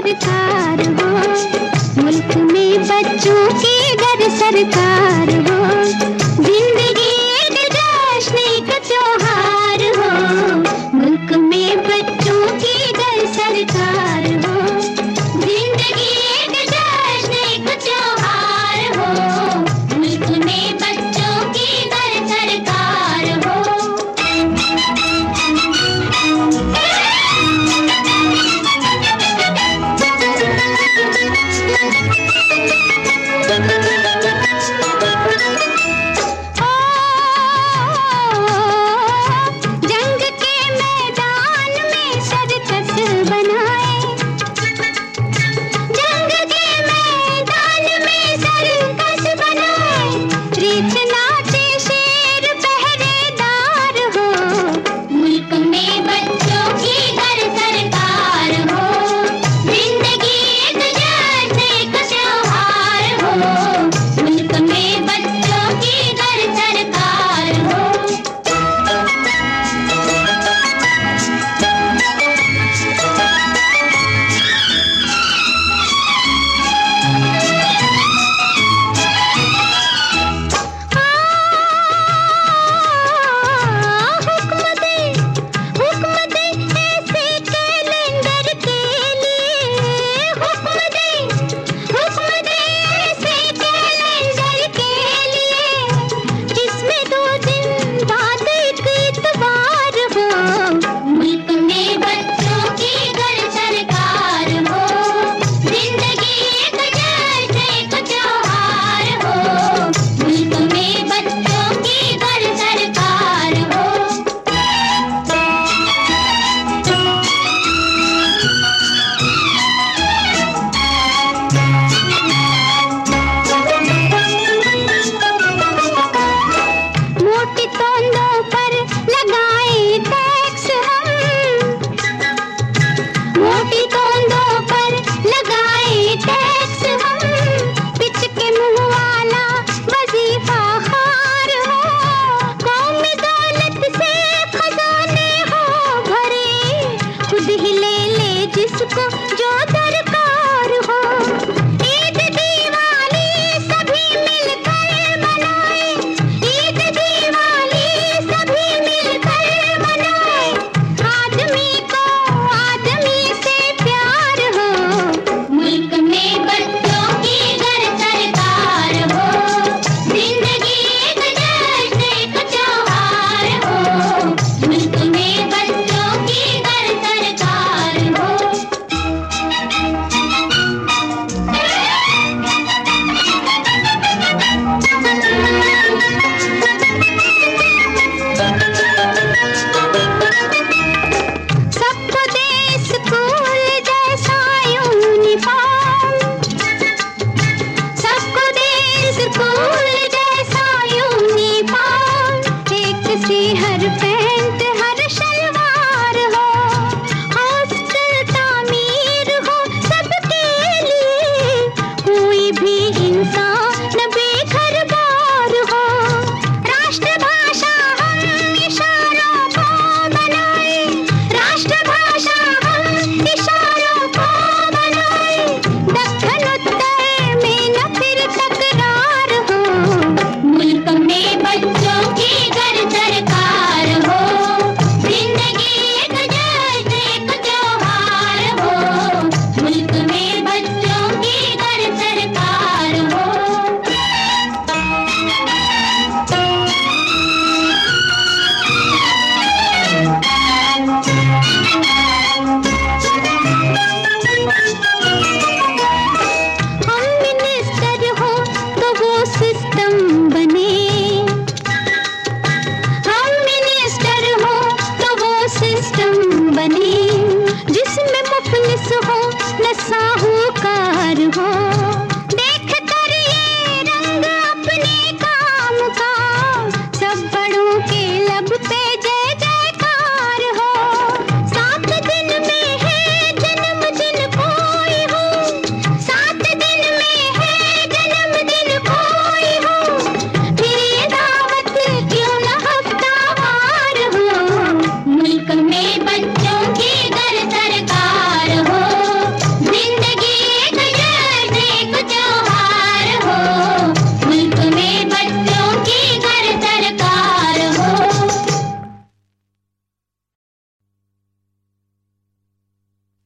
सरकार हो, मुल्क में बच्चों की घर सरकार हो, जिंदगी एक जश्न एक त्योहार हो, मुल्क में बच्चों की घर सरकार हो, जिंदगी एक जश्न एक त्योहार हो, मुल्क में बच्चों की घर सरकार हो। जिसको जो दरकार हो, ईद दिवाली सभी मिलकर मनाए, ईद दिवाली सभी मिलकर मनाए, आदमी को आदमी से प्यार हो, मुल्क में बच्चों की घर सरकार हो, जिंदगी एक जश्न एक त्योहार हो, मुल्क में बच्चों की घर सरकार हो। हर पैंट हर शलवार हो, हॉस्टल तामीर हो सबके लिए, कोई भी इंसान बेघर बार हो, राष्ट्रभाषा हम इशारों को बनाए, राष्ट्रभाषा हम इशारों को बनाए, दक्षिण उत्तर में न फिर तकरार हो, मुल्क में बच्चों की घर सरकार हो, जिंदगी एक जश्न एक त्योहार हो, मुल्क में बच्चों की घर सरकार हो। हम मिनिस्टर हो तो वो सिस्टम बने, सिस्टम बने, जिसमें मुफलिस हो न साहूकार हो,